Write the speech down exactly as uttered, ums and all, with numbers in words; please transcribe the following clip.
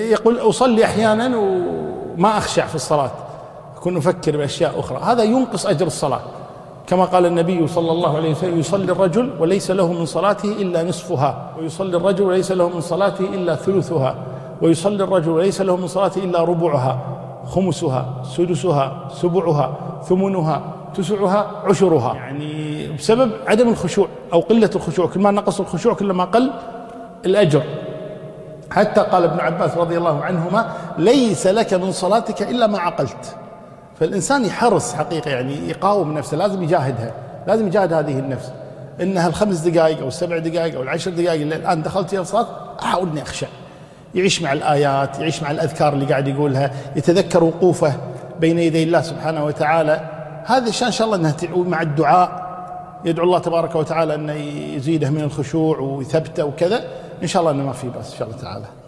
يقول أصلي أحيانا وما أخشع في الصلاة، أكون أفكر بأشياء أخرى، هذا ينقص أجر الصلاة. كما قال النبي صلى الله عليه وسلم: يصلي الرجل وليس له من صلاته إلا نصفها، ويصلي الرجل وليس له من صلاته إلا ثلثها، ويصلي الرجل وليس له من صلاته إلا ربعها، خمسها، سدسها، سبعها، ثمنها، تسعها، عشرها. يعني بسبب عدم الخشوع أو قلة الخشوع، كلما نقص الخشوع كلما قل الأجر. حتى قال ابن عباس رضي الله عنهما: ليس لك من صلاتك إلا ما عقلت. فالإنسان يحرص حقيقة، يعني يقاوم نفسه، لازم يجاهدها، لازم يجاهد هذه النفس، إنها الخمس دقائق أو السبع دقائق أو العشر دقائق اللي الآن دخلت فيها الصلاة أحاول إني أخشع، يعيش مع الآيات، يعيش مع الأذكار اللي قاعد يقولها، يتذكر وقوفه بين يدي الله سبحانه وتعالى. هذا إن شاء الله أنها مع الدعاء، يدعو الله تبارك وتعالى أن يزيده من الخشوع ويثبته وكذا، إن شاء الله أنه ما في بأس إن شاء الله تعالى.